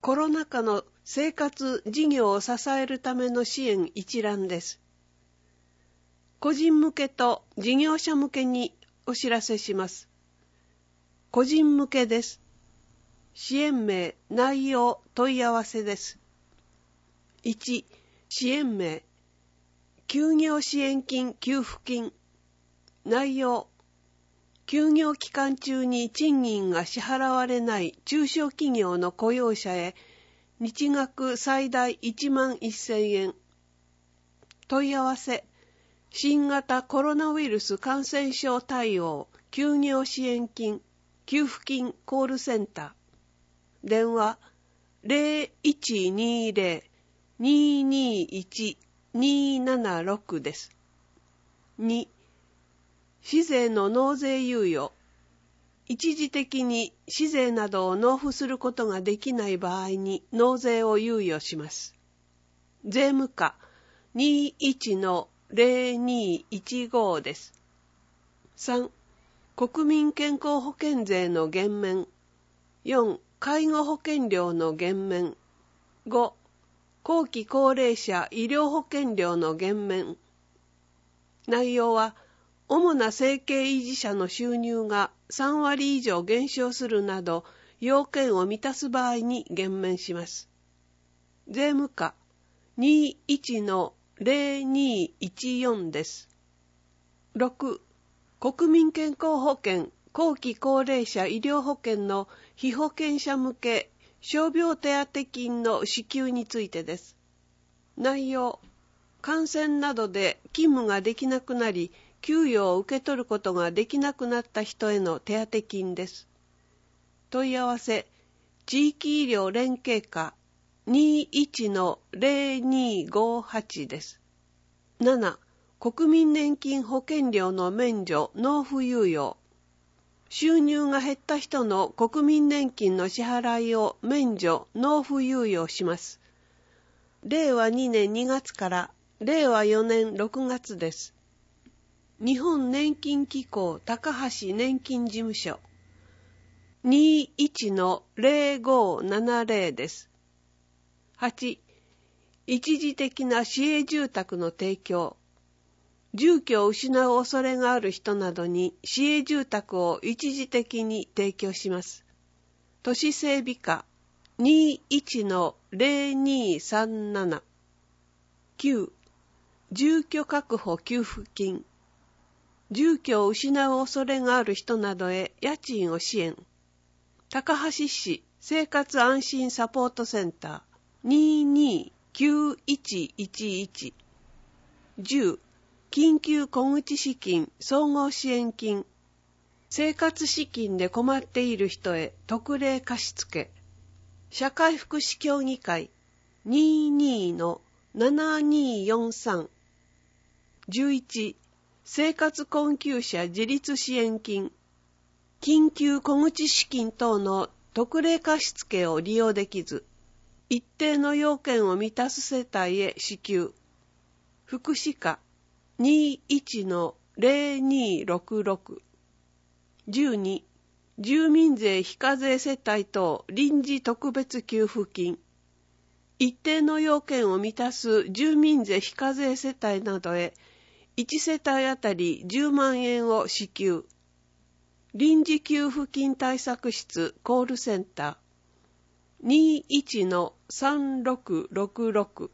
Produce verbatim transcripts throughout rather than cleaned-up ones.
コロナ禍の生活事業を支えるための支援一覧です。個人向けと事業者向けにお知らせします。個人向けです。支援名、内容、問い合わせです。いち、支援名、休業支援金給付金。内容、休業期間中に賃金が支払われない中小企業の雇用者へ日額最大いちまんせんえん。問い合わせ、新型コロナウイルス感染症対応休業支援金給付金コールセンター。電話 ゼロいちにゼロ にーにーいち にーななろく です。に、市税の納税猶予。一時的に市税などを納付することができない場合に納税を猶予します。税務課 にーいちのゼロにーいちご です。さん、国民健康保険税の減免。よん、介護保険料の減免。ご、後期高齢者医療保険料の減免。内容は、主な生計維持者の収入がさんわり以上減少するなど、要件を満たす場合に減免します。税務課 にーいちのゼロにーいちよん です。ろく、国民健康保険後期高齢者医療保険の被保険者向け傷病手当金の支給についてです。内容、感染などで勤務ができなくなり、給与を受け取ることができなくなった人への手当金です。問い合わせ、地域医療連携課 にーいちのゼロにーごはち です。なな、国民年金保険料の免除納付猶予。収入が減った人の国民年金の支払いを免除納付猶予します。れいわにねんにがつかられいわよねんろくがつです。日本年金機構高橋年金事務所 にーいちのゼロごななゼロ です。はち、一時的な市営住宅の提供。住居を失う恐れがある人などに市営住宅を一時的に提供します。都市整備課 にーいちのゼロにーさんなな。きゅう、住居確保給付金。住居を失う恐れがある人などへ家賃を支援。高橋市生活安心サポートセンター にーにーきゅういちいちいち。じゅう、緊急小口資金総合支援金。生活資金で困っている人へ特例貸付。社会福祉協議会 にーにーのななにーよんさん。じゅういち、生活困窮者自立支援金。緊急小口資金等の特例貸付を利用できず、一定の要件を満たす世帯へ支給。福祉課 にーいちのゼロにーろくろく。じゅうに、住民税非課税世帯等臨時特別給付金。一定の要件を満たす住民税非課税世帯などへいち世帯あたりじゅうまんえんを支給。臨時給付金対策室コールセンター にーいちのさんろくろくろく。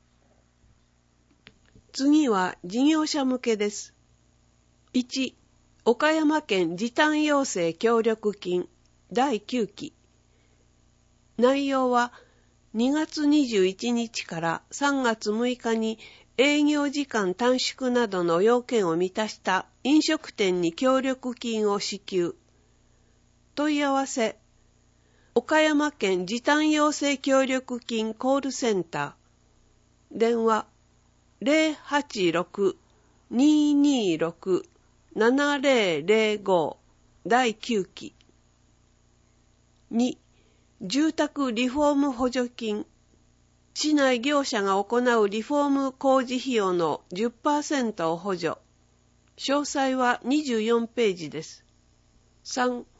次は事業者向けです。いち、岡山県時短要請協力金だいきゅうき。内容はにがつにじゅういちにちからさんがつむいかに営業時間短縮などの要件を満たした飲食店に協力金を支給。問い合わせ、岡山県時短要請協力金コールセンター。電話ゼロはちろく にーにーろく ななゼロゼロごだいきゅうき。に、住宅リフォーム補助金。市内業者が行うリフォーム工事費用の じゅっパーセント を補助。詳細はにじゅうよんページです。さん、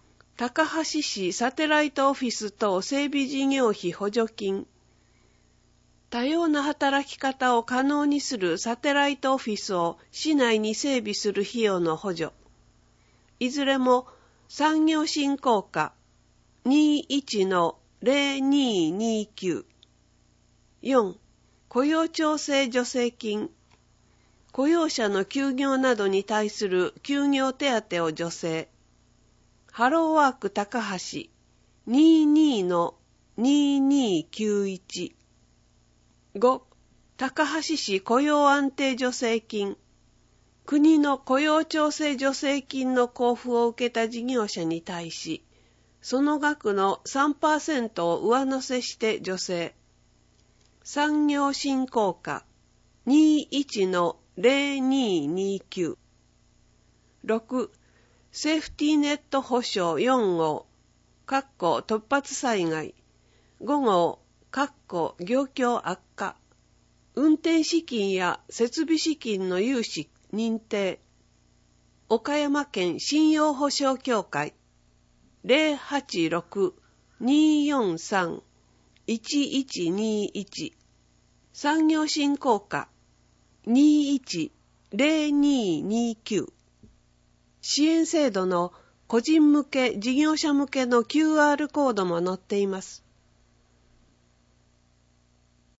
高橋市サテライトオフィス等整備事業費補助金、多様な働き方を可能にするサテライトオフィスを市内に整備する費用の補助、いずれも産業振興課 にじゅういちのゼロにーにーきゅう。よん. 雇用調整助成金、雇用者の休業などに対する休業手当を助成、ハローワーク高橋 にじゅうにのにーにーきゅういち。ご. 高橋市雇用安定助成金、国の雇用調整助成金の交付を受けた事業者に対し、その額の さんパーセント を上乗せして助成。産業振興課 にじゅういちのゼロにーにーきゅう。ろく. セーフティーネット保障よん号、かっこ突発災害、ご号、かっこ業況悪化、運転資金や設備資金の融資認定、岡山県信用保証協会 ゼロはちろく にーよんさん いちいちにーいち、産業振興課 にじゅういちのゼロにーにーきゅう。支援制度の個人向け、事業者向けの キューアール コードも載っています。